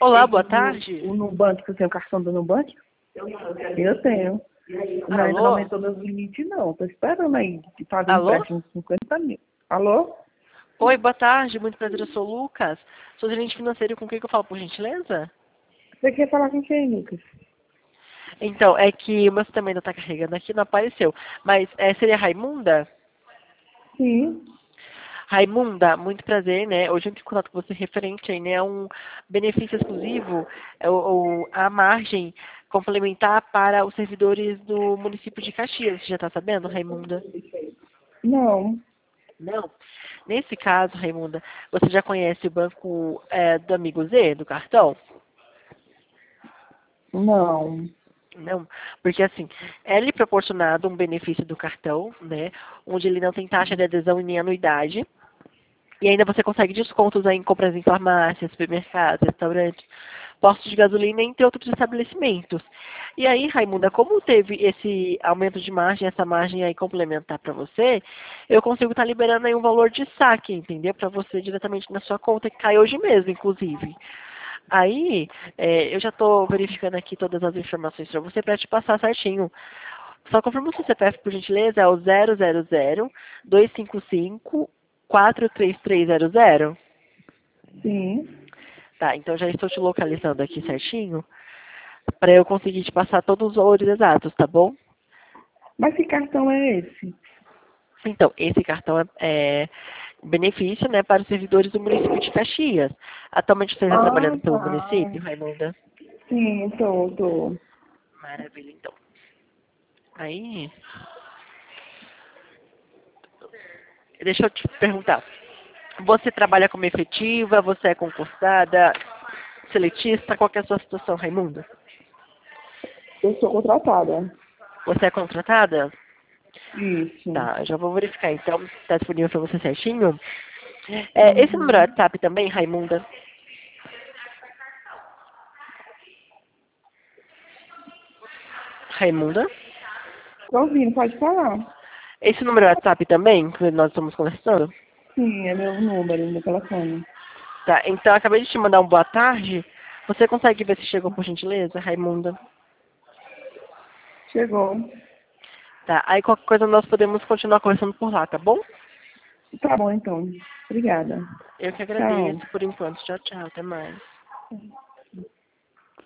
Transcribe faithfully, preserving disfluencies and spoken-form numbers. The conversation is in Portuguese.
Olá, boa Esse tarde. O Nubank, você tem o cartão do Nubank? Eu tenho. Não, ainda não Alô? aumentou meus limites, não. Tô esperando aí de fazer um Alô? empréstimo de cinquenta mil. Alô? Oi, boa tarde, muito prazer, eu sou o Lucas. Sou gerente financeiro, com quem que eu falo, por gentileza? Você quer falar com quem, Lucas? Então, é que o meu sistema ainda está carregando aqui, não apareceu. Mas é, seria Raimunda? Sim. Raimunda, muito prazer, né? Hoje eu entro em contato com você referente aí, né, a um benefício exclusivo, é o, o- a margem complementar para os servidores do município de Caxias. Você já está sabendo, Raimunda? Não. Não. Nesse caso, Raimunda, você já conhece o banco é, do Amigo Z, do cartão? Não. Não, porque assim, é lhe proporcionado um benefício do cartão, né, onde ele não tem taxa de adesão e nem anuidade, e ainda você consegue descontos aí em compras em farmácias, supermercados, restaurantes, postos de gasolina, entre outros estabelecimentos. E aí, Raimunda, como teve esse aumento de margem, essa margem aí complementar para você, eu consigo estar liberando aí um valor de saque, entendeu? Para você diretamente na sua conta, que cai hoje mesmo, inclusive. Aí, é, eu já estou verificando aqui todas as informações para você para te passar certinho. Só confirma o seu C P F, por gentileza, é o zero zero zero, dois cinco cinco, quatro três três zero zero. Sim. Tá, então já estou te localizando aqui certinho para eu conseguir te passar todos os valores exatos, tá bom? Mas que cartão é esse? Então, esse cartão é, é benefício, né, para os servidores do município de Caxias. Atualmente você está Ah, trabalhando pelo tá. município, Raimunda? Sim, tô, tô. Maravilha, então. Aí, deixa eu te perguntar. Você trabalha como efetiva? Você é concursada? Seletista? Qual que é a sua situação, Raimunda? Eu sou contratada. Você é contratada? Isso. Tá, já vou verificar então se está disponível para você certinho. É, esse número é Uhum. WhatsApp também, Raimunda? Raimunda? Tô ouvindo, pode falar. Esse número é WhatsApp também, que nós estamos conversando? Sim, é meu número, meu telefone. Tá, então eu acabei de te mandar um boa tarde. Você consegue ver se chegou por gentileza, Raimunda? Chegou. Tá, aí qualquer coisa nós podemos continuar conversando por lá, tá bom? Tá bom, então. Obrigada. Eu que Tchau. agradeço por enquanto. Tchau, tchau. Até mais.